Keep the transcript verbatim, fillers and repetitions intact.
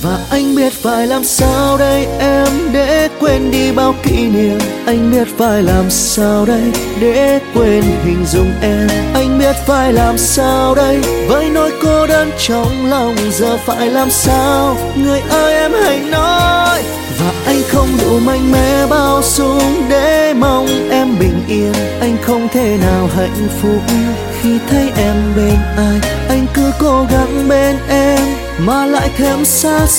Và anh biết phải làm sao đây em để quên đi bao kỷ niệm. Anh biết phải làm sao đây để quên hình dung em. Anh biết phải làm sao đây với nỗi cô đơn trong lòng. Giờ phải làm sao người ơi em hãy nói. Và anh không đủ mạnh mẽ bao dung để mong em bình yên. Anh không thể nào hạnh phúc khi thấy em bên ai. Anh cứ cố gắng bên em mà lại thêm xa